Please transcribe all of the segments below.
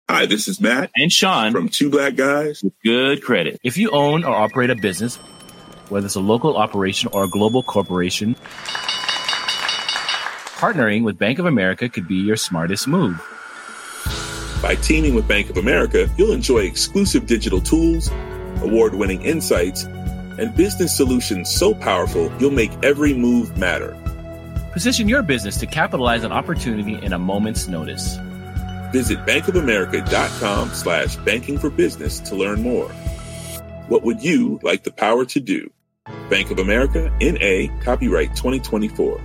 Hi, this is Matt and Sean from Two Black Guys with Good Credit. If you own or operate a business, whether it's a local operation or a global corporation, partnering with Bank of America could be your smartest move. By teaming with Bank of America, you'll enjoy exclusive digital tools, award-winning insights, and business solutions so powerful you'll make every move matter. Position your business to capitalize on opportunity in a moment's notice. Visit bankofamerica.com/banking for business to learn more. What would you like the power to do? Bank of America, N.A., copyright 2024.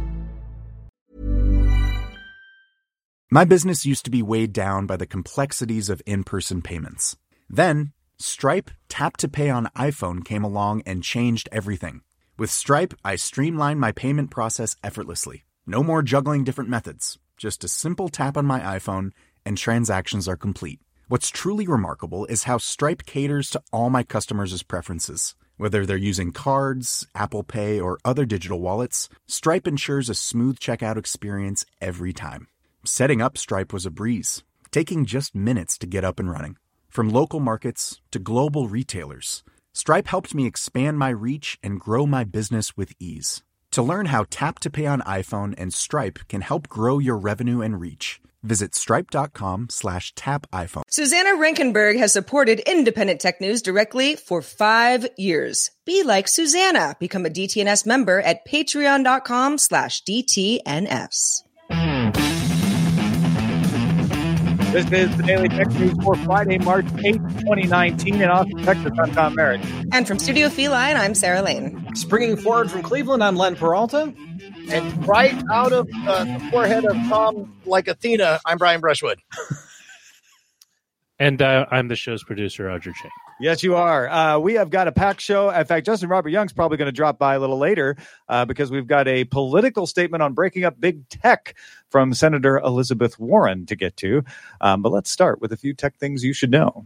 My business used to be weighed down by the complexities of in-person payments. Then, Stripe Tap to Pay on iPhone came along and changed everything. With Stripe, I streamlined my payment process effortlessly. No more juggling different methods. Just a simple tap on my iPhone and transactions are complete. What's truly remarkable is how Stripe caters to all my customers' preferences. Whether they're using cards, Apple Pay, or other digital wallets, Stripe ensures a smooth checkout experience every time. Setting up Stripe was a breeze, taking just minutes to get up and running. From local markets to global retailers, Stripe helped me expand my reach and grow my business with ease. To learn how Tap to Pay on iPhone and Stripe can help grow your revenue and reach, visit stripe.com/tapiphone. Susanna Rankenberg has supported Independent Tech News directly for 5 years. Be like Susanna. Become a DTNS member at patreon.com/DTNS. This is the Daily Tech News for Friday, March 8th, 2019 in Austin, Texas. I'm Tom Merritt. And from Studio Feline, I'm Sarah Lane. Springing forward from Cleveland, I'm Len Peralta. And right out of the forehead of Tom, like Athena, I'm Brian Brushwood. And I'm the show's producer, Roger Chang. Yes, you are. We have got a packed show. In fact, Justin Robert Young's probably going to drop by a little later because we've got a political statement on breaking up big tech from Senator Elizabeth Warren to get to. But let's start with a few tech things you should know.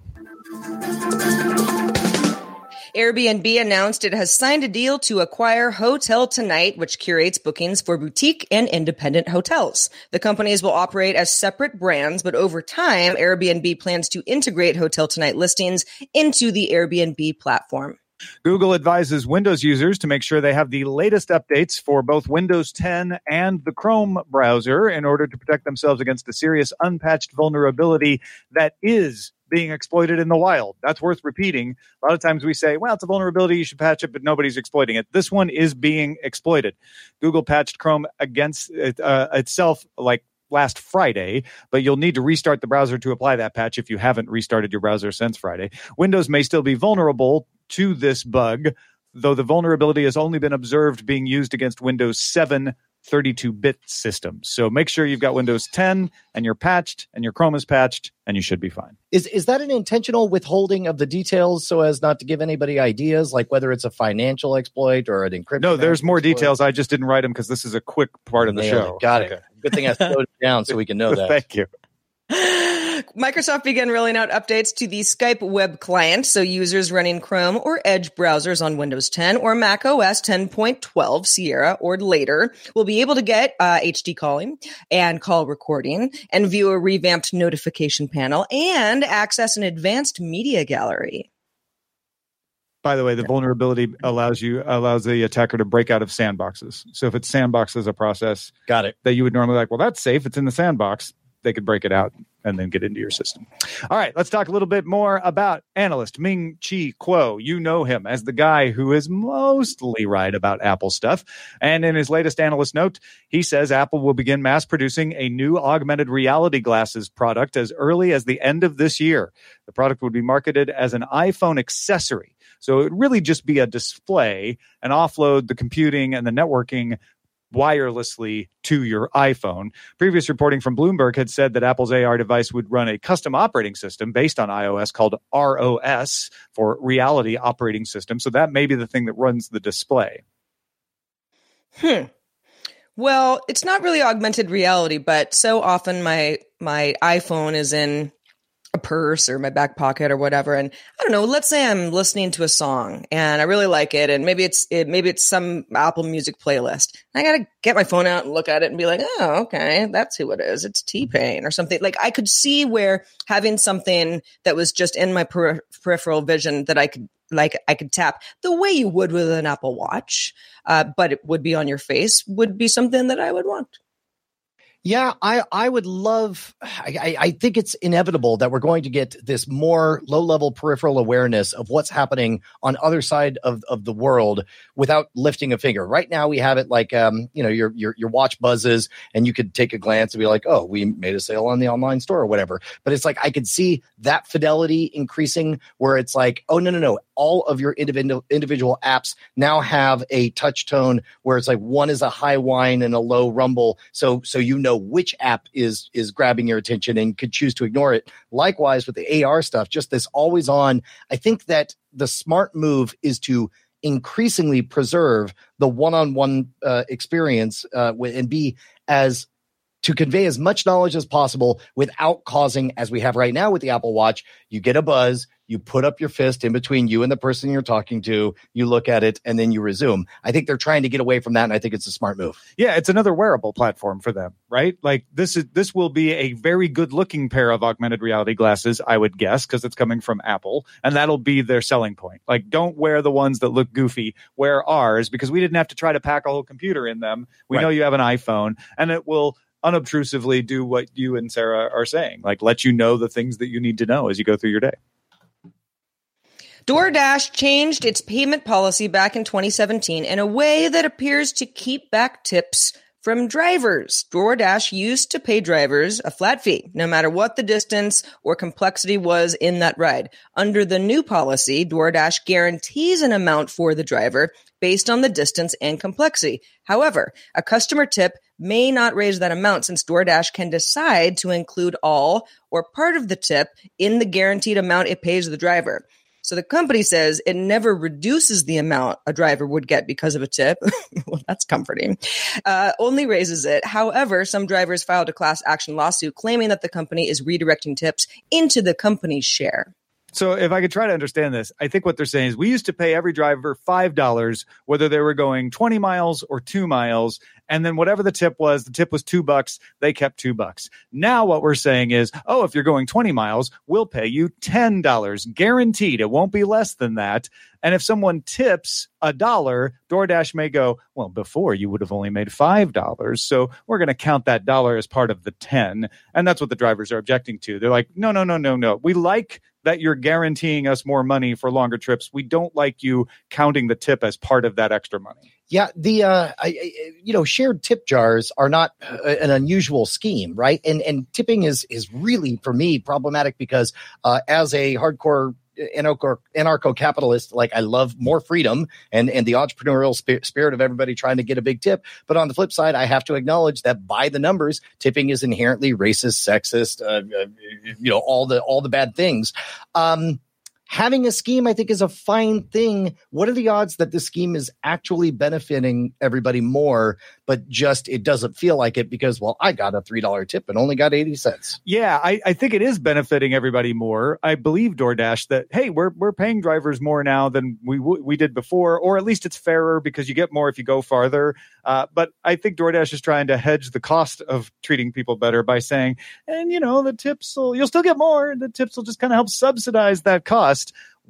Airbnb announced it has signed a deal to acquire Hotel Tonight, which curates bookings for boutique and independent hotels. The companies will operate as separate brands, but over time, Airbnb plans to integrate Hotel Tonight listings into the Airbnb platform. Google advises Windows users to make sure they have the latest updates for both Windows 10 and the Chrome browser in order to protect themselves against a serious unpatched vulnerability that is being exploited in the wild. That's worth repeating. A lot of times we say, well, it's a vulnerability, you should patch it, but nobody's exploiting it. This one is being exploited. Google patched Chrome against itself like last Friday, but you'll need to restart the browser to apply that patch if you haven't restarted your browser since Friday. Windows may still be vulnerable to this bug, though the vulnerability has only been observed being used against Windows 7 32-bit systems. So make sure you've got Windows 10 and you're patched and your Chrome is patched and you should be fine. Is that an intentional withholding of the details so as not to give anybody ideas, like whether it's a financial exploit or an encryption? No, there's more details. I just didn't write them because this is a quick part of the show. Got it. Good thing I slowed it down so we can know that. Thank you. Microsoft began rolling out updates to the Skype web client, so users running Chrome or Edge browsers on Windows 10 or Mac OS 10.12 Sierra or later will be able to get HD calling and call recording and view a revamped notification panel and access an advanced media gallery. By the way, the vulnerability allows the attacker to break out of sandboxes. So if it sandboxes a process that you would normally like, well, that's safe, it's in the sandbox, they could break it out and then get into your system. All right, let's talk a little bit more about analyst Ming-Chi Kuo. You know him as the guy who is mostly right about Apple stuff. And in his latest analyst note, he says Apple will begin mass producing a new augmented reality glasses product as early as the end of this year. The product would be marketed as an iPhone accessory. So it would really just be a display and offload the computing and the networking wirelessly to your iPhone. Previous reporting from Bloomberg had said that Apple's AR device would run a custom operating system based on iOS called ROS for Reality Operating System. So that may be the thing that runs the display. Well, it's not really augmented reality, but so often my iPhone is in a purse or my back pocket or whatever. And I don't know, let's say I'm listening to a song and I really like it. And maybe it's some Apple Music playlist. I got to get my phone out and look at it and be like, oh, okay, that's who it is. It's T-Pain or something. Like I could see where having something that was just in my peripheral vision that I could tap the way you would with an Apple Watch, but it would be on your face would be something that I would want. Yeah, I would love, I think it's inevitable that we're going to get this more low-level peripheral awareness of what's happening on other side of the world without lifting a finger. Right now we have it like, your watch buzzes and you could take a glance and be like, oh, we made a sale on the online store or whatever. But it's like, I could see that fidelity increasing where it's like, oh, no. All of your individual apps now have a touch tone where it's like one is a high whine and a low rumble. So you know which app is grabbing your attention and could choose to ignore it. Likewise with the AR stuff, just this always on. I think that the smart move is to increasingly preserve the one-on-one experience and be as to convey as much knowledge as possible without causing, as we have right now with the Apple Watch, you get a buzz, you put up your fist in between you and the person you're talking to, you look at it, and then you resume. I think they're trying to get away from that, and I think it's a smart move. Yeah, it's another wearable platform for them, right? Like this will be a very good-looking pair of augmented reality glasses, I would guess, because it's coming from Apple, and that'll be their selling point. Like, don't wear the ones that look goofy, wear ours, because we didn't have to try to pack a whole computer in them. We know you have an iPhone, and it will unobtrusively do what you and Sarah are saying, like let you know the things that you need to know as you go through your day. DoorDash changed its payment policy back in 2017 in a way that appears to keep back tips from drivers. DoorDash used to pay drivers a flat fee, no matter what the distance or complexity was in that ride. Under the new policy, DoorDash guarantees an amount for the driver based on the distance and complexity. However, a customer tip may not raise that amount since DoorDash can decide to include all or part of the tip in the guaranteed amount it pays the driver. So the company says it never reduces the amount a driver would get because of a tip. Well, that's comforting. Only raises it. However, some drivers filed a class action lawsuit claiming that the company is redirecting tips into the company's share. So if I could try to understand this, I think what they're saying is we used to pay every driver $5, whether they were going 20 miles or 2 miles. And then whatever the tip was $2. They kept $2. Now what we're saying is, oh, if you're going 20 miles, we'll pay you $10 guaranteed. It won't be less than that. And if someone tips $1, DoorDash may go, well, before you would have only made $5. So we're going to count that dollar as part of the 10. And that's what the drivers are objecting to. They're like, no. We like that you're guaranteeing us more money for longer trips. We don't like you counting the tip as part of that extra money. Yeah, the shared tip jars are not an unusual scheme, right? And tipping is really for me problematic because as a hardcore anarcho-capitalist, like I love more freedom and the entrepreneurial spirit of everybody trying to get a big tip. But on the flip side, I have to acknowledge that by the numbers, tipping is inherently racist, sexist, all the bad things. Having a scheme, I think, is a fine thing. What are the odds that this scheme is actually benefiting everybody more, but just it doesn't feel like it because, well, I got a $3 tip and only got 80 cents. Yeah, I think it is benefiting everybody more. I believe DoorDash that, hey, we're paying drivers more now than we did before, or at least it's fairer because you get more if you go farther. But I think DoorDash is trying to hedge the cost of treating people better by saying, and the tips you'll still get more. The tips will just kind of help subsidize that cost.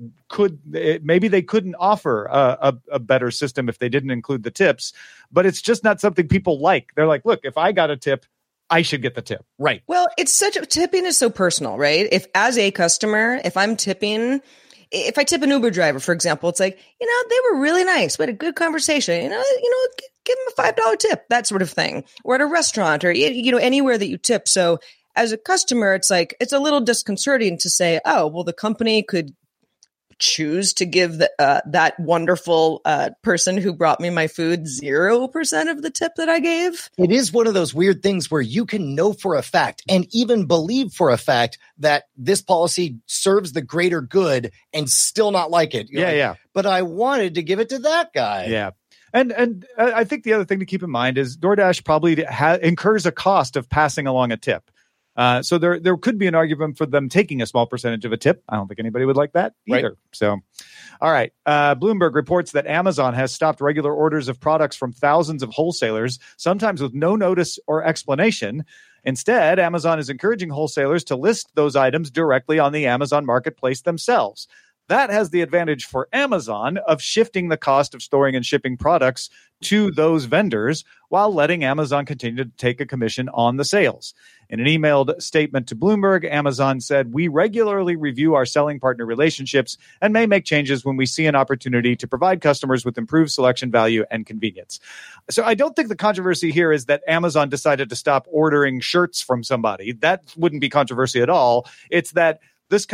Maybe they couldn't offer a better system if they didn't include the tips, but it's just not something people like. They're like, look, if I got a tip, I should get the tip. Right. Well, tipping is so personal, right? If as a customer, if I'm tipping, if I tip an Uber driver, for example, it's like, they were really nice. We had a good conversation, give them a $5 tip, that sort of thing. Or at a restaurant or, anywhere that you tip. So as a customer, it's like, it's a little disconcerting to say, oh, well, the company could choose to give that wonderful person who brought me my food 0% of the tip that I gave. It is one of those weird things where you can know for a fact and even believe for a fact that this policy serves the greater good and still not like it. Yeah. But I wanted to give it to that guy. Yeah. And I think the other thing to keep in mind is DoorDash probably incurs a cost of passing along a tip. So there could be an argument for them taking a small percentage of a tip. I don't think anybody would like that either. Right. So, all right. Bloomberg reports that Amazon has stopped regular orders of products from thousands of wholesalers, sometimes with no notice or explanation. Instead, Amazon is encouraging wholesalers to list those items directly on the Amazon marketplace themselves. That has the advantage for Amazon of shifting the cost of storing and shipping products to those vendors while letting Amazon continue to take a commission on the sales. In an emailed statement to Bloomberg, Amazon said, "We regularly review our selling partner relationships and may make changes when we see an opportunity to provide customers with improved selection, value, and convenience." So I don't think the controversy here is that Amazon decided to stop ordering shirts from somebody. That wouldn't be controversy at all. It's that this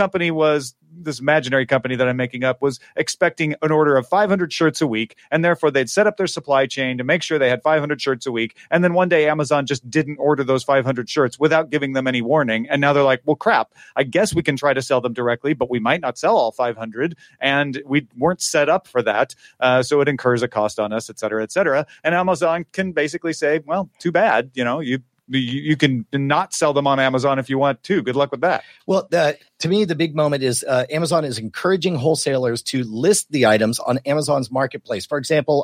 imaginary company that I'm making up was expecting an order of 500 shirts a week, and therefore they'd set up their supply chain to make sure they had 500 shirts a week. And then one day Amazon just didn't order those 500 shirts without giving them any warning. And now they're like, well, crap, I guess we can try to sell them directly, but we might not sell all 500. And we weren't set up for that. So it incurs a cost on us, et cetera, et cetera. And Amazon can basically say, well, too bad. You can not sell them on Amazon if you want to. Good luck with that. Well, to me, the big moment is Amazon is encouraging wholesalers to list the items on Amazon's marketplace. For example,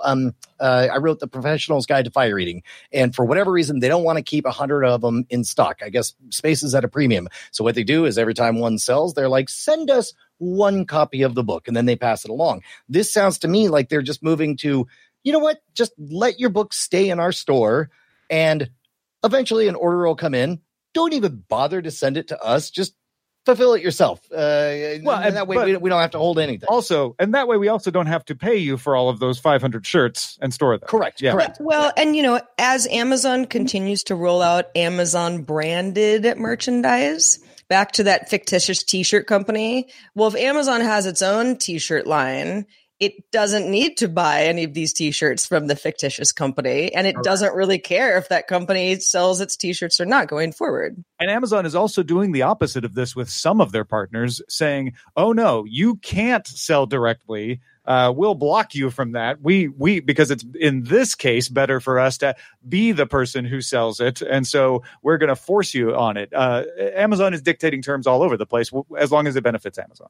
I wrote The Professional's Guide to Fire Eating, and for whatever reason, they don't want to keep 100 of them in stock. I guess space is at a premium. So what they do is every time one sells, they're like, send us one copy of the book, and then they pass it along. This sounds to me like they're just moving to, you know what, just let your book stay in our store, and eventually an order will come in. Don't even bother to send it to us. Just fulfill it yourself. And that way we don't have to hold anything. Also, and that way we also don't have to pay you for all of those 500 shirts and store them. Correct. Yeah. Correct. Well, and as Amazon continues to roll out Amazon branded merchandise, back to that fictitious t-shirt company. Well, if Amazon has its own t-shirt line, it doesn't need to buy any of these t-shirts from the fictitious company, and it doesn't really care if that company sells its t-shirts or not going forward. And Amazon is also doing the opposite of this with some of their partners, saying, oh no, you can't sell directly. We'll block you from that. We because it's in this case better for us to be the person who sells it, and so we're going to force you on it. Amazon is dictating terms all over the place as long as it benefits Amazon.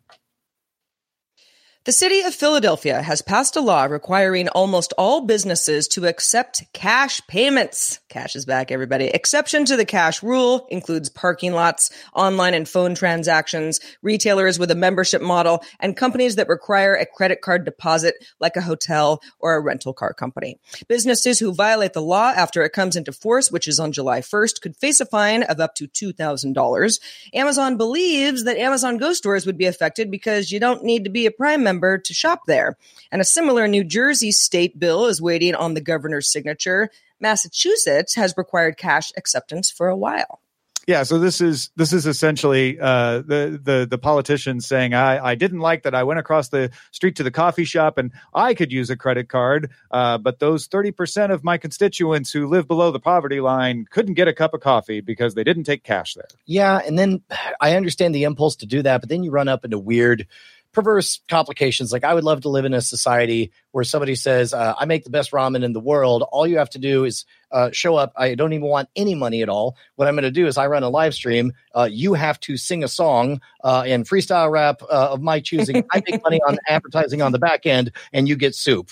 The city of Philadelphia has passed a law requiring almost all businesses to accept cash payments. Cash is back, everybody. Exception to the cash rule includes parking lots, online and phone transactions, retailers with a membership model, and companies that require a credit card deposit like a hotel or a rental car company. Businesses who violate the law after it comes into force, which is on July 1st, could face a fine of up to $2,000. Amazon believes that Amazon Go stores would be affected because you don't need to be a Prime member to shop there. And a similar New Jersey state bill is waiting on the governor's signature. Massachusetts has required cash acceptance for a while. Yeah, so this is essentially the politicians saying, I didn't like that I went across the street to the coffee shop and I could use a credit card, but those 30% of my constituents who live below the poverty line couldn't get a cup of coffee because they didn't take cash there. Yeah, and then I understand the impulse to do that, but then you run up into weird perverse complications. Like, I would love to live in a society where somebody says, I make the best ramen in the world. All you have to do is show up. I don't even want any money at all. What I'm going to do is I run a live stream. You have to sing a song and freestyle rap of my choosing. I make money on advertising on the back end, and you get soup.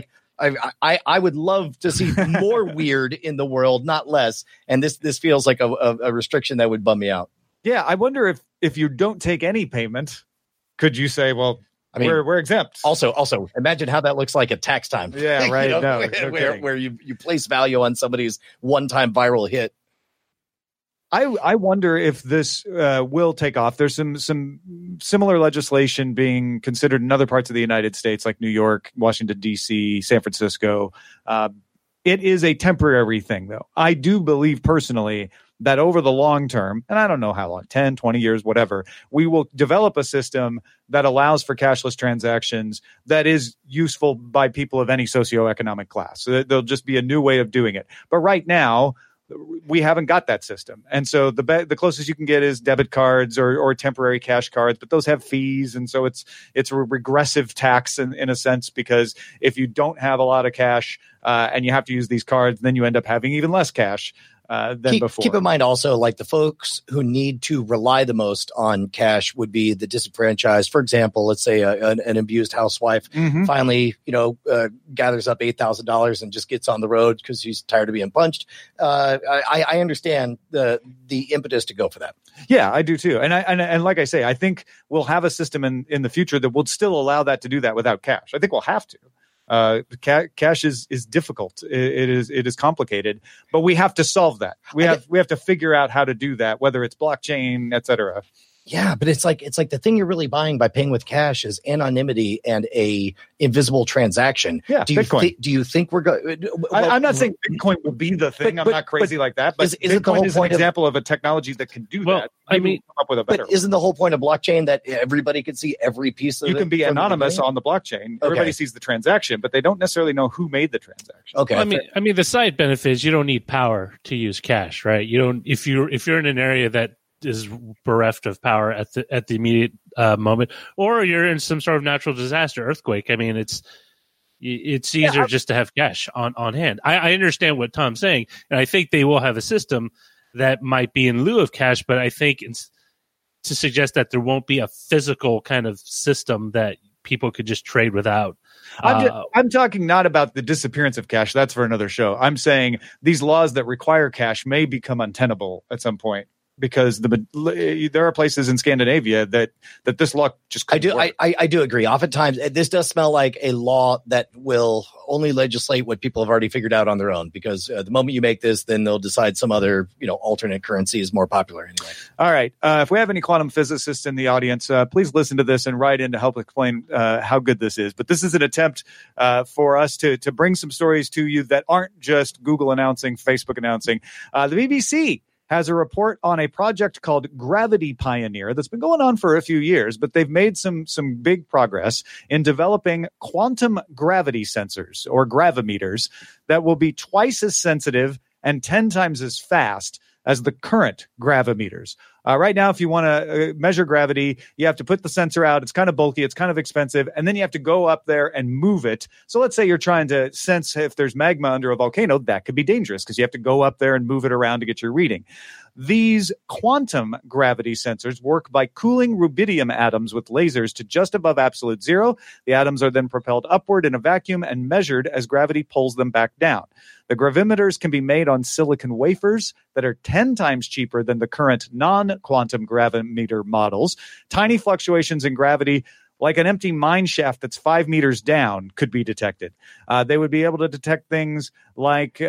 I would love to see more weird in the world, not less. And this feels like a restriction that would bum me out. Yeah, I wonder if you don't take any payment, could you say, well, I mean, we're exempt? Also, imagine how that looks like at tax time. Yeah, right. Where you place value on somebody's one-time viral hit. I wonder if this will take off. There's some similar legislation being considered in other parts of the United States, like New York, Washington, D.C., San Francisco. It is a temporary thing, though. I do believe personally that over the long term, and I don't know how long, 10, 20 years, whatever, we will develop a system that allows for cashless transactions that is useful by people of any socioeconomic class. So there'll just be a new way of doing it. But right now, we haven't got that system. And so the closest you can get is debit cards or temporary cash cards, but those have fees. And so it's a regressive tax in a sense, because if you don't have a lot of cash and you have to use these cards, then you end up having even less cash. than before. Keep in mind also, like the folks who need to rely the most on cash would be the disenfranchised. For example, let's say an abused housewife finally, gathers up $8,000 and just gets on the road because she's tired of being punched. I understand the impetus to go for that. Yeah, I do too. And like I say, I think we'll have a system in the future that will still allow that to do that without cash. I think we'll have to. Cash is difficult. It is complicated, but we have to solve that. We have to figure out how to do that, whether it's blockchain, et cetera. Yeah, but it's like the thing you're really buying by paying with cash is anonymity and a invisible transaction. Yeah, Bitcoin. Do you think we're going? I'm not saying Bitcoin will be the thing. I'm not crazy like that. But Bitcoin is an example of a technology that can do that. I mean, come up with a better. But isn't the whole point of blockchain that everybody can see every piece of it? You can be anonymous on the blockchain. Okay. Everybody sees the transaction, but they don't necessarily know who made the transaction. Okay. I mean, the side benefit is you don't need power to use cash, right? You don't if you're in an area that is bereft of power at the immediate moment, or you're in some sort of natural disaster, earthquake. I mean, it's easier just to have cash on hand. I understand what Tom's saying, and I think they will have a system that might be in lieu of cash, but I think to suggest that there won't be a physical kind of system that people could just trade without. I'm talking not about the disappearance of cash. That's for another show. I'm saying these laws that require cash may become untenable at some point. Because there are places in Scandinavia that this law just couldn't work. I do agree. Oftentimes, this does smell like a law that will only legislate what people have already figured out on their own. Because the moment you make this, then they'll decide some other alternate currency is more popular anyway. All right. If we have any quantum physicists in the audience, please listen to this and write in to help explain how good this is. But this is an attempt for us to bring some stories to you that aren't just Google announcing, Facebook announcing. The BBC has a report on a project called Gravity Pioneer that's been going on for a few years, but they've made some big progress in developing quantum gravity sensors or gravimeters that will be twice as sensitive and 10 times as fast as the current gravimeters. Right now, if you want to measure gravity, you have to put the sensor out. It's kind of bulky. It's kind of expensive. And then you have to go up there and move it. So let's say you're trying to sense if there's magma under a volcano. That could be dangerous because you have to go up there and move it around to get your reading. These quantum gravity sensors work by cooling rubidium atoms with lasers to just above absolute zero. The atoms are then propelled upward in a vacuum and measured as gravity pulls them back down. The gravimeters can be made on silicon wafers that are 10 times cheaper than the current non-quantum gravimeter models. Tiny fluctuations in gravity, like an empty mine shaft that's 5 meters down, could be detected. They would be able to detect things like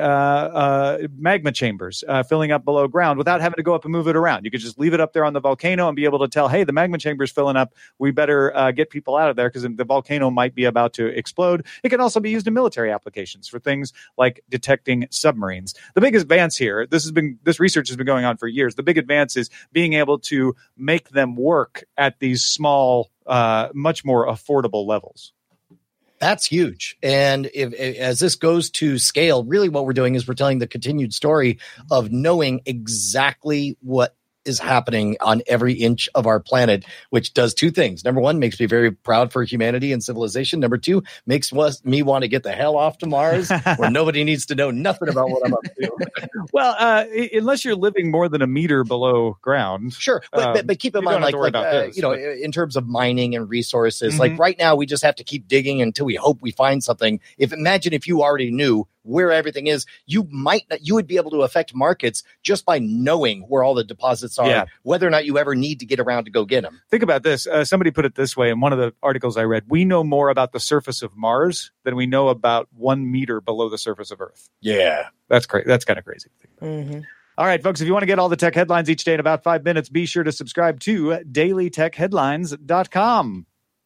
magma chambers filling up below ground without having to go up and move it around. You could just leave it up there on the volcano and be able to tell, hey, the magma chamber is filling up. We better get people out of there because the volcano might be about to explode. It can also be used in military applications for things like detecting submarines. The big advance here, this research has been going on for years. The big advance is being able to make them work at these small, much more affordable levels. That's huge. And as this goes to scale, really what we're doing is we're telling the continued story of knowing exactly what is happening on every inch of our planet, which does two things. Number one, makes me very proud for humanity and civilization. Number two, makes me want to get the hell off to Mars where nobody needs to know nothing about what I'm up to. Well, unless you're living more than a meter below ground. Sure. But keep in mind, in terms of mining and resources, like right now, we just have to keep digging until we hope we find something. Imagine if you already knew where everything is, you would be able to affect markets just by knowing where all the deposits are, whether or not you ever need to get around to go get them. Think about this. Somebody put it this way in one of the articles I read. We know more about the surface of Mars than we know about 1 meter below the surface of Earth. Yeah. That's crazy. That's kind of crazy. Mm-hmm. All right, folks, if you want to get all the tech headlines each day in about 5 minutes, be sure to subscribe to dailytechheadlines.com.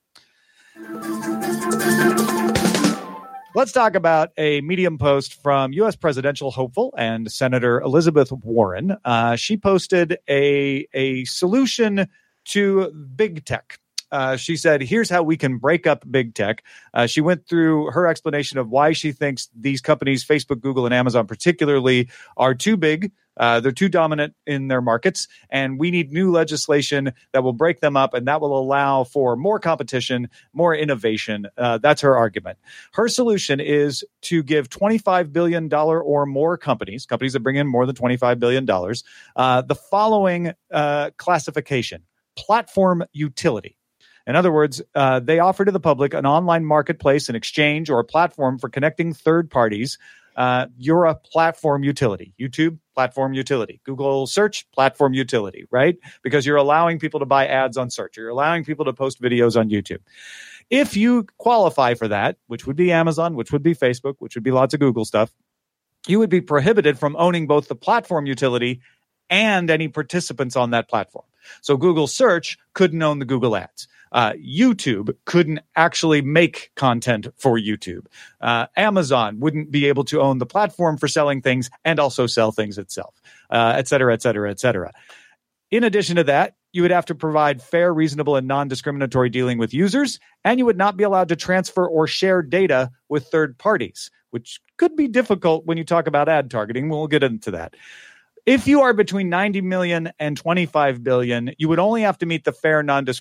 Let's talk about a Medium post from U.S. presidential hopeful and Senator Elizabeth Warren. She posted a solution to big tech. She said, here's how we can break up big tech. She went through her explanation of why she thinks these companies, Facebook, Google, and Amazon particularly, are too big They're too dominant in their markets, and we need new legislation that will break them up, and that will allow for more competition, more innovation. That's her argument. Her solution is to give $25 billion or more companies that bring in more than $25 billion, the following classification: platform utility. In other words, they offer to the public an online marketplace, an exchange, or a platform for connecting third parties. You're a platform utility. YouTube, platform utility. Google search, platform utility, right? Because you're allowing people to buy ads on search. You're allowing people to post videos on YouTube. If you qualify for that, which would be Amazon, which would be Facebook, which would be lots of Google stuff, you would be prohibited from owning both the platform utility and any participants on that platform. So Google search couldn't own the Google ads. YouTube couldn't actually make content for YouTube. Amazon wouldn't be able to own the platform for selling things and also sell things itself, et cetera, et cetera, et cetera. In addition to that, you would have to provide fair, reasonable, and non-discriminatory dealing with users, and you would not be allowed to transfer or share data with third parties, which could be difficult when you talk about ad targeting. We'll get into that. If you are between 90 million and 25 billion, you would only have to meet the fair,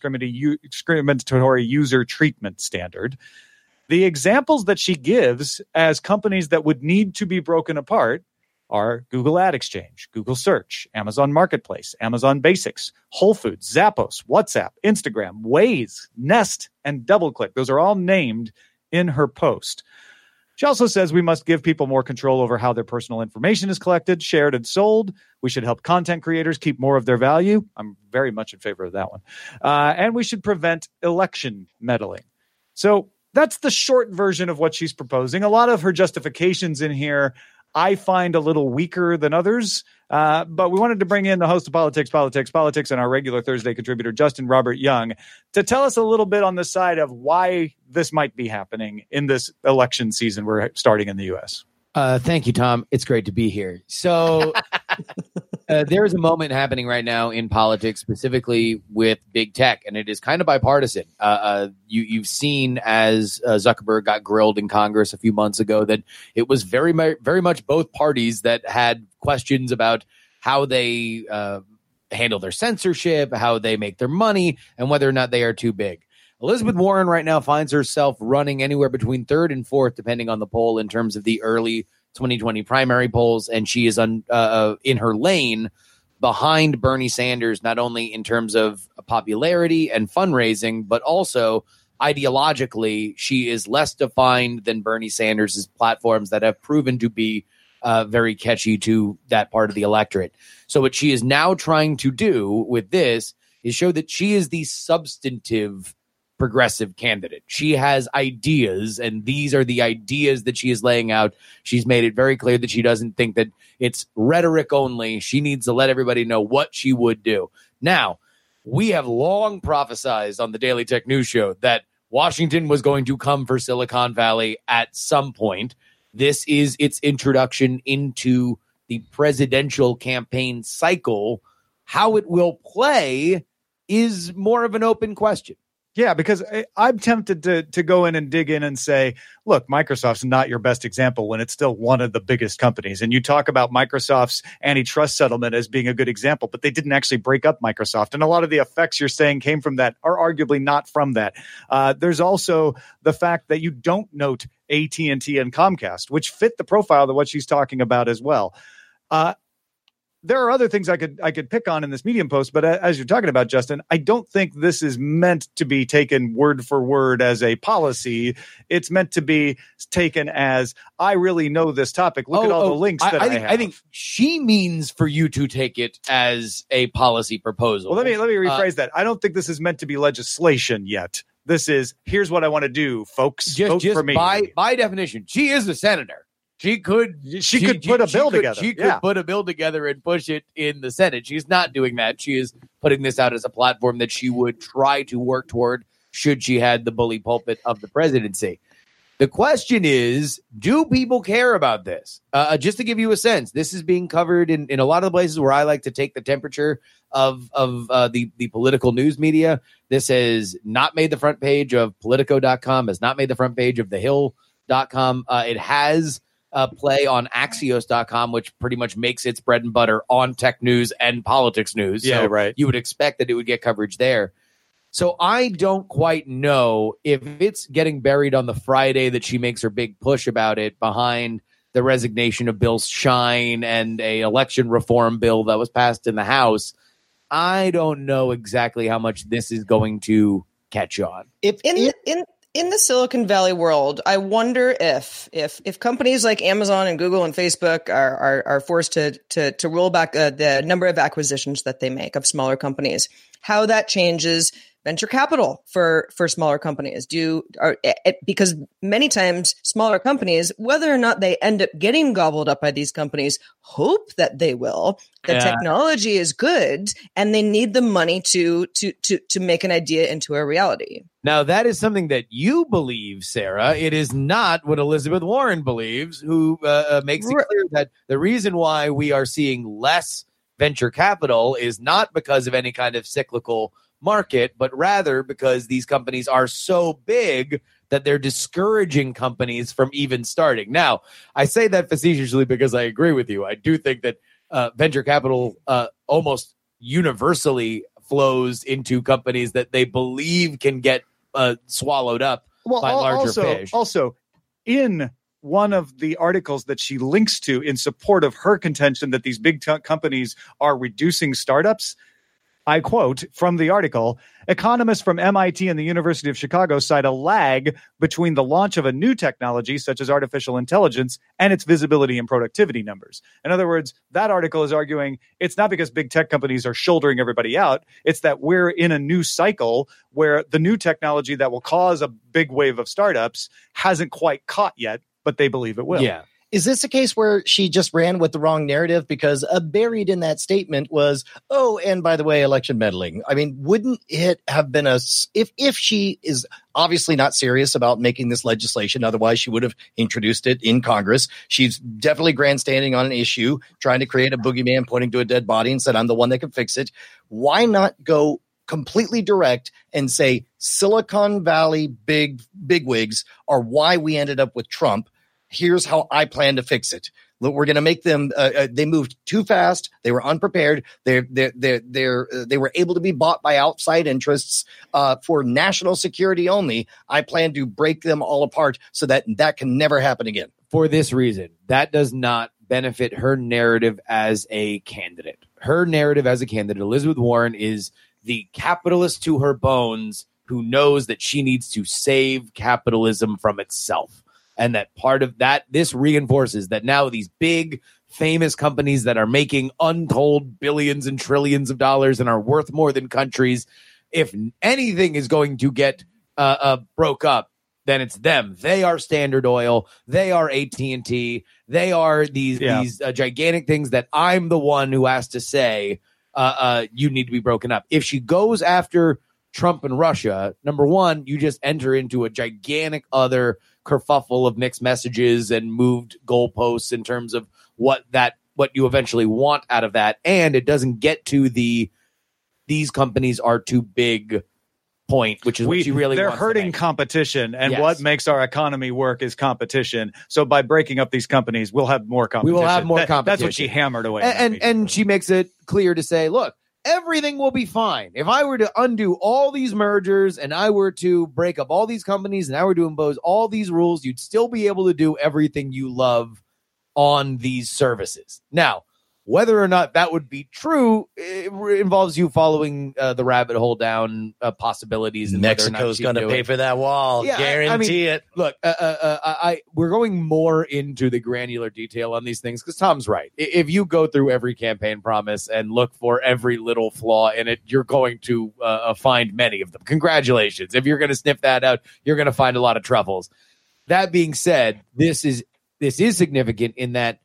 non-discriminatory user treatment standard. The examples that she gives as companies that would need to be broken apart are Google Ad Exchange, Google Search, Amazon Marketplace, Amazon Basics, Whole Foods, Zappos, WhatsApp, Instagram, Waze, Nest, and DoubleClick. Those are all named in her post. She also says we must give people more control over how their personal information is collected, shared, and sold. We should help content creators keep more of their value. I'm very much in favor of that one. And we should prevent election meddling. So that's the short version of what she's proposing. A lot of her justifications in here I find a little weaker than others. But we wanted to bring in the host of Politics, and our regular Thursday contributor, Justin Robert Young, to tell us a little bit on the side of why this might be happening in this election season we're starting in the U.S. Thank you, Tom. It's great to be here. So there is a moment happening right now in politics, specifically with big tech, and it is kind of bipartisan. You've seen as Zuckerberg got grilled in Congress a few months ago that it was very much both parties that had questions about how they handle their censorship, how they make their money, and whether or not they are too big. Elizabeth Warren right now finds herself running anywhere between third and fourth, depending on the poll, in terms of the early 2020 primary polls, and she is in her lane behind Bernie Sanders, not only in terms of popularity and fundraising, but also ideologically, she is less defined than Bernie Sanders' platforms that have proven to be very catchy to that part of the electorate. So what she is now trying to do with this is show that she is the substantive progressive candidate. She has ideas, and these are the ideas that she is laying out. She's made it very clear that she doesn't think that it's rhetoric only. She needs to let everybody know what she would do. Now, we have long prophesized on the Daily Tech News Show that Washington was going to come for Silicon Valley at some point. This is its introduction into the presidential campaign cycle. How it will play is more of an open question. Yeah, because I'm tempted to go in and dig in and say, look, Microsoft's not your best example when it's still one of the biggest companies. And you talk about Microsoft's antitrust settlement as being a good example, but they didn't actually break up Microsoft. And a lot of the effects you're saying came from that are arguably not from that. There's also the fact that you don't note AT&T and Comcast, which fit the profile of what she's talking about as well. There are other things I could pick on in this Medium post, but as you're talking about, Justin, I don't think this is meant to be taken word for word as a policy. It's meant to be taken as, I really know this topic. Look at all the links that I have. I think she means for you to take it as a policy proposal. Well, let me rephrase that. I don't think this is meant to be legislation yet. This is, here's what I want to do, folks. Vote for me. By definition, she is a senator. She could put a bill together. She could put a bill together and push it in the Senate. She's not doing that. She is putting this out as a platform that she would try to work toward should she had the bully pulpit of the presidency. The question is, do people care about this? Just to give you a sense, this is being covered in a lot of the places where I like to take the temperature of the political news media. This has not made the front page of Politico.com, has not made the front page of TheHill.com. It has play on Axios.com, which pretty much makes its bread and butter on tech news and politics news. Yeah, so right. You would expect that it would get coverage there. So I don't quite know if it's getting buried on the Friday that she makes her big push about it behind the resignation of Bill Shine and a election reform bill that was passed in the House. I don't know exactly how much this is going to catch on. In the Silicon Valley world, I wonder if companies like Amazon and Google and Facebook are forced to roll back the number of acquisitions that they make of smaller companies, how that changes venture capital for smaller companies. Because many times smaller companies, whether or not they end up getting gobbled up by these companies, hope that they will. The technology is good, and they need the money to make an idea into a reality. Now, that is something that you believe, Sarah. It is not what Elizabeth Warren believes, who makes it clear that the reason why we are seeing less venture capital is not because of any kind of cyclical market, but rather because these companies are so big that they're discouraging companies from even starting. Now, I say that facetiously because I agree with you. I do think that venture capital almost universally flows into companies that they believe can get swallowed up by larger fish. Also, in one of the articles that she links to in support of her contention that these big companies are reducing startups, I quote from the article, economists from MIT and the University of Chicago cite a lag between the launch of a new technology, such as artificial intelligence, and its visibility and productivity numbers. In other words, that article is arguing it's not because big tech companies are shouldering everybody out. It's that we're in a new cycle where the new technology that will cause a big wave of startups hasn't quite caught yet, but they believe it will. Yeah. Is this a case where she just ran with the wrong narrative? Because buried in that statement was, oh, and by the way, election meddling. I mean, wouldn't it have been if she is obviously not serious about making this legislation, otherwise she would have introduced it in Congress. She's definitely grandstanding on an issue, trying to create a boogeyman pointing to a dead body and said, I'm the one that can fix it. Why not go completely direct and say Silicon Valley bigwigs are why we ended up with Trump? Here's how I plan to fix it. Look, we're going to make them. They moved too fast. They were unprepared. They were able to be bought by outside interests for national security only. I plan to break them all apart so that can never happen again. For this reason, that does not benefit her narrative as a candidate. Her narrative as a candidate, Elizabeth Warren, is the capitalist to her bones who knows that she needs to save capitalism from itself. And that part of that, this reinforces that now these big, famous companies that are making untold billions and trillions of dollars and are worth more than countries, if anything is going to get broke up, then it's them. They are Standard Oil. They are AT&T. They are these gigantic things that I'm the one who has to say you need to be broken up. If she goes after Trump and Russia, number one, you just enter into a gigantic other kerfuffle of mixed messages and moved goalposts in terms of what you eventually want out of that. And it doesn't get to these companies are too big point, which is what you really they're wants hurting to make. competition, and what makes our economy work is competition. So by breaking up these companies, we'll have more competition. We will have more competition. That's what she hammered away. And she makes it clear to say, look, everything will be fine. If I were to undo all these mergers and I were to break up all these companies and I were to impose all these rules, you'd still be able to do everything you love on these services. Now, whether or not that would be true, it involves you following the rabbit hole down possibilities. And Mexico's going to pay for that wall. Yeah, guarantee it. Look, we're going more into the granular detail on these things because Tom's right. If you go through every campaign promise and look for every little flaw in it, you're going to find many of them. Congratulations. If you're going to sniff that out, you're going to find a lot of truffles. That being said, this is significant in that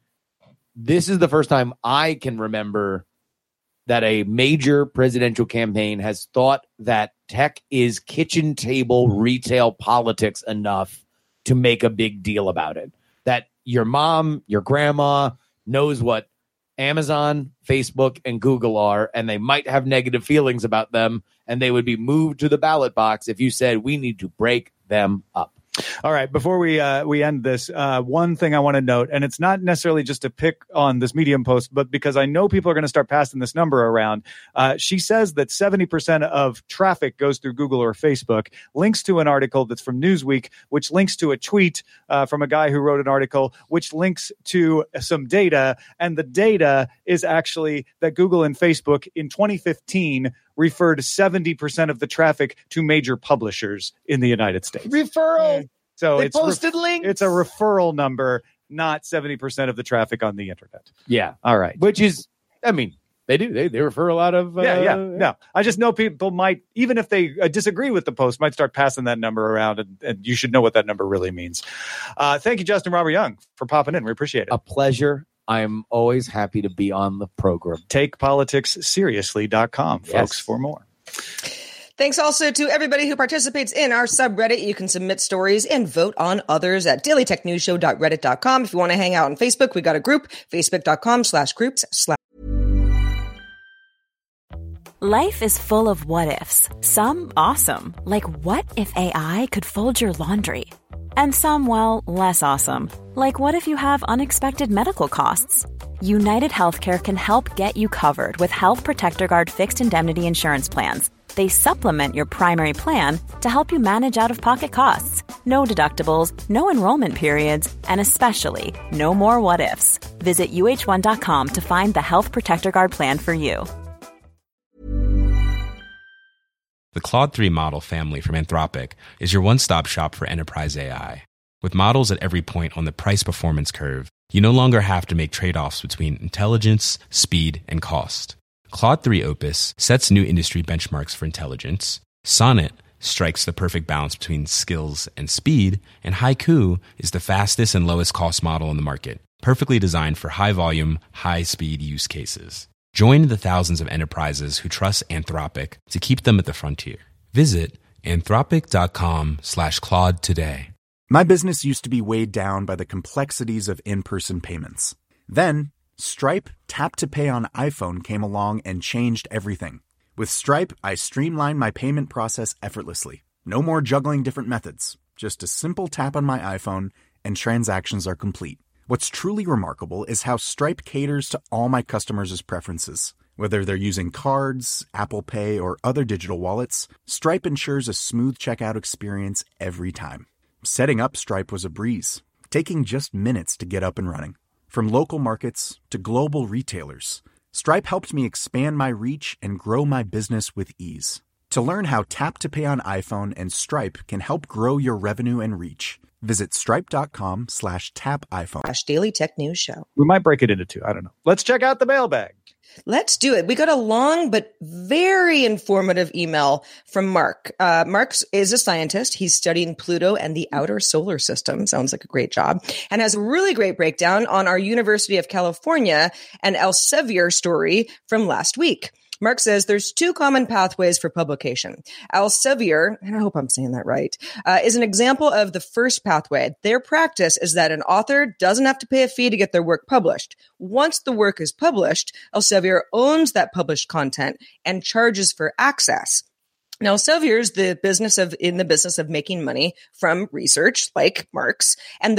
this is the first time I can remember that a major presidential campaign has thought that tech is kitchen table retail politics enough to make a big deal about it. That your mom, your grandma knows what Amazon, Facebook, and Google are, and they might have negative feelings about them, and they would be moved to the ballot box if you said, we need to break them up. All right. Before we end this, one thing I want to note, and it's not necessarily just to pick on this Medium post, but because I know people are going to start passing this number around. She says that 70% of traffic goes through Google or Facebook, links to an article that's from Newsweek, which links to a tweet from a guy who wrote an article, which links to some data. And the data is actually that Google and Facebook in 2015 referred 70% of the traffic to major publishers in the United States. Referral. So they posted links. It's a referral number, not 70% of the traffic on the internet. Yeah. All right. Which is, I mean, they do. They refer a lot of. No, I just know people might, even if they disagree with the post, might start passing that number around, and you should know what that number really means. Thank you, Justin Robert Young, for popping in. We appreciate it. A pleasure. I'm always happy to be on the program. TakePoliticsSeriously.com, folks, for more. Thanks also to everybody who participates in our subreddit. You can submit stories and vote on others at dailytechnewsshow.reddit.com. If you want to hang out on Facebook, we got a group, facebook.com/groups/ Life is full of what ifs. Some awesome, like what if AI could fold your laundry? And some, well, less awesome, like what if you have unexpected medical costs? United Healthcare can help get you covered with Health Protector Guard fixed indemnity insurance plans. They supplement your primary plan to help you manage out-of-pocket costs. No deductibles, no enrollment periods, and especially no more what-ifs. Visit uh1.com to find the Health Protector Guard plan for you. The Claude 3 model family from Anthropic is your one-stop shop for enterprise AI. With models at every point on the price-performance curve, you no longer have to make trade-offs between intelligence, speed, and cost. Claude 3 Opus sets new industry benchmarks for intelligence. Sonnet strikes the perfect balance between skills and speed. And Haiku is the fastest and lowest cost model in the market, perfectly designed for high-volume, high-speed use cases. Join the thousands of enterprises who trust Anthropic to keep them at the frontier. Visit anthropic.com/Claude today. My business used to be weighed down by the complexities of in-person payments. Then, Stripe Tap to Pay on iPhone came along and changed everything. With Stripe, I streamlined my payment process effortlessly. No more juggling different methods. Just a simple tap on my iPhone and transactions are complete. What's truly remarkable is how Stripe caters to all my customers' preferences. Whether they're using cards, Apple Pay, or other digital wallets, Stripe ensures a smooth checkout experience every time. Setting up Stripe was a breeze, taking just minutes to get up and running. From local markets to global retailers, Stripe helped me expand my reach and grow my business with ease. To learn how Tap to Pay on iPhone and Stripe can help grow your revenue and reach, visit stripe.com/tapiphone. Daily Tech News Show. We might break it into two. I don't know. Let's check out the mailbag. Let's do it. We got a long but very informative email from Mark. Mark is a scientist. He's studying Pluto and the outer solar system. Sounds like a great job. And has a really great breakdown on our University of California and Elsevier story from last week. Mark says there's two common pathways for publication. Elsevier, and I hope I'm saying that right, is an example of the first pathway. Their practice is that an author doesn't have to pay a fee to get their work published. Once the work is published, Elsevier owns that published content and charges for access. Now, Elsevier is in the business of making money from research, like Mark's, and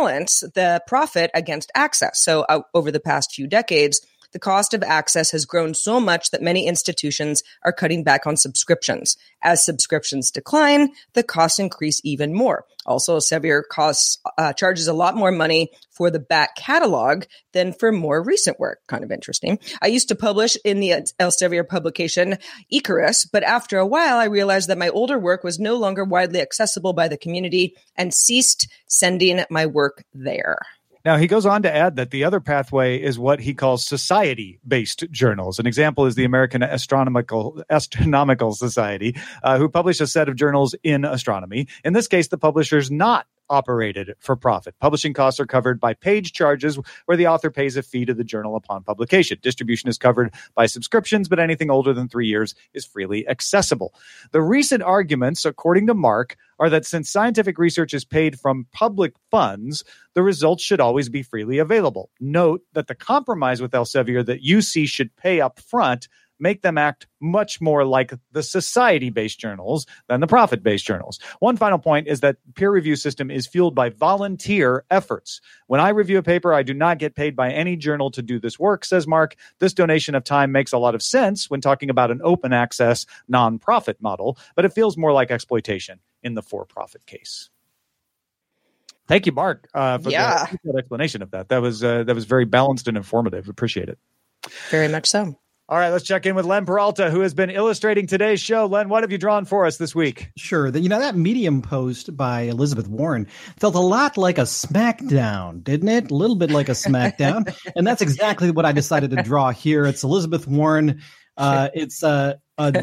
the profit against access. So over the past few decades, the cost of access has grown so much that many institutions are cutting back on subscriptions. As subscriptions decline, the costs increase even more. Also, Elsevier charges a lot more money for the back catalog than for more recent work. Kind of interesting. I used to publish in the Elsevier publication Icarus, but after a while, I realized that my older work was no longer widely accessible by the community and ceased sending my work there. Now, he goes on to add that the other pathway is what he calls society-based journals. An example is the American Astronomical Society, who published a set of journals in astronomy. In this case, the publisher's not operated for profit. Publishing costs are covered by page charges, where the author pays a fee to the journal upon publication. Distribution is covered by subscriptions, but anything older than 3 years is freely accessible. The recent arguments, according to Mark, are that since scientific research is paid from public funds, the results should always be freely available. Note that the compromise with Elsevier that UC should pay up front make them act much more like the society-based journals than the profit-based journals. One final point is that peer review system is fueled by volunteer efforts. When I review a paper, I do not get paid by any journal to do this work, says Mark. This donation of time makes a lot of sense when talking about an open access nonprofit model, but it feels more like exploitation in the for-profit case. Thank you, Mark, for the explanation of that. That was very balanced and informative. Appreciate it. Very much so. All right, let's check in with Len Peralta, who has been illustrating today's show. Len, what have you drawn for us this week? Sure. That Medium post by Elizabeth Warren felt a lot like a SmackDown, didn't it? A little bit like a SmackDown. And that's exactly what I decided to draw here. It's Elizabeth Warren. It's a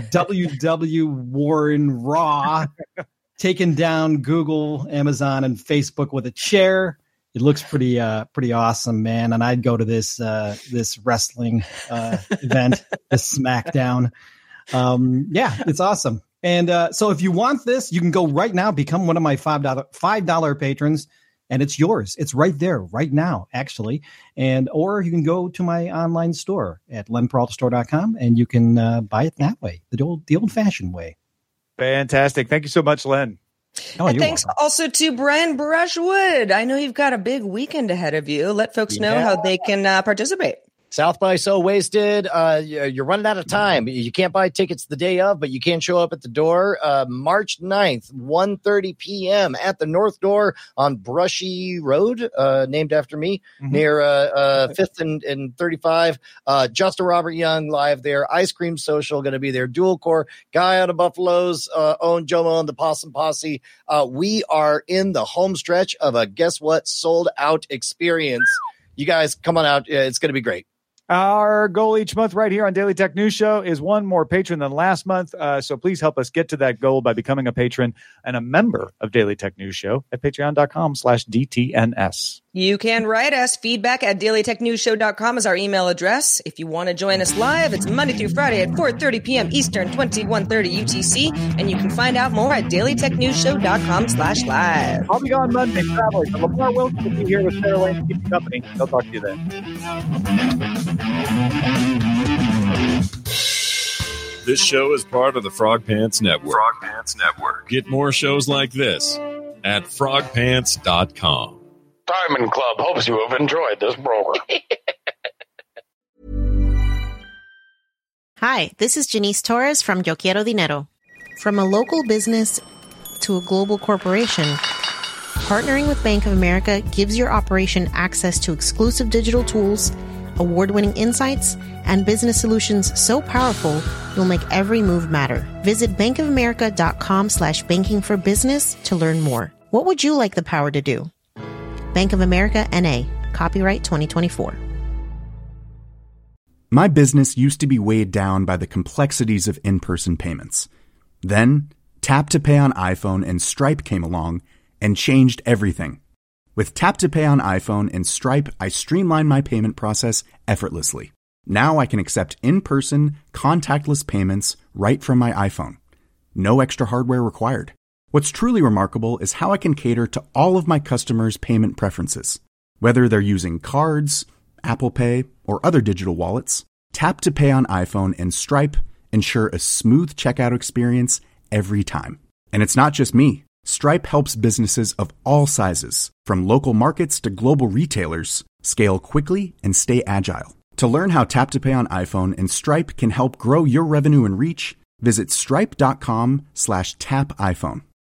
WW Warren Raw taking down Google, Amazon, and Facebook with a chair. It looks pretty awesome, man. And I'd go to this wrestling event, this SmackDown. It's awesome. And so if you want this, you can go right now, become one of my $5 patrons, and it's yours. It's right there, right now, actually. Or you can go to my online store at lenperaltastore.com, and you can buy it that way, the old-fashioned way. Fantastic. Thank you so much, Len. And thanks also to Brian Brushwood. I know you've got a big weekend ahead of you. Let folks know how they can participate. South by So Wasted. You're running out of time. You can't buy tickets the day of, but you can show up at the door. March 9th, 1:30 p.m. at the North Door on Brushy Road, named after me, near 5th and 35. Justin Robert Young live there. Ice Cream Social going to be there. Dual Core. Guy out of Buffalo's own Jomo and the Possum Posse. We are in the home stretch of a guess what sold out experience. You guys come on out. It's going to be great. Our goal each month right here on Daily Tech News Show is one more patron than last month. So please help us get to that goal by becoming a patron and a member of Daily Tech News Show at patreon.com/DTNS. You can write us. Feedback at dailytechnewsshow.com is our email address. If you want to join us live, it's Monday through Friday at 4:30 p.m. Eastern, 21:30 UTC. And you can find out more at dailytechnewsshow.com/live. I'll be gone Monday traveling. So Lamar Wilson will be here with Sarah Lane to keep you company. They'll talk to you then. This show is part of the Frog Pants Network. Frog Pants Network. Get more shows like this at frogpants.com. Diamond Club hopes you have enjoyed this program. Hi, this is Janice Torres from Yo Quiero Dinero. From a local business to a global corporation, partnering with Bank of America gives your operation access to exclusive digital tools, award-winning insights, and business solutions so powerful, you'll make every move matter. Visit bankofamerica.com/banking for business to learn more. What would you like the power to do? Bank of America, N.A. Copyright 2024. My business used to be weighed down by the complexities of in-person payments. Then, Tap to Pay on iPhone and Stripe came along and changed everything. With Tap to Pay on iPhone and Stripe, I streamlined my payment process effortlessly. Now I can accept in-person, contactless payments right from my iPhone. No extra hardware required. What's truly remarkable is how I can cater to all of my customers' payment preferences. Whether they're using cards, Apple Pay, or other digital wallets, Tap to Pay on iPhone and Stripe ensure a smooth checkout experience every time. And it's not just me. Stripe helps businesses of all sizes, from local markets to global retailers, scale quickly and stay agile. To learn how Tap to Pay on iPhone and Stripe can help grow your revenue and reach, visit stripe.com/tapiphone.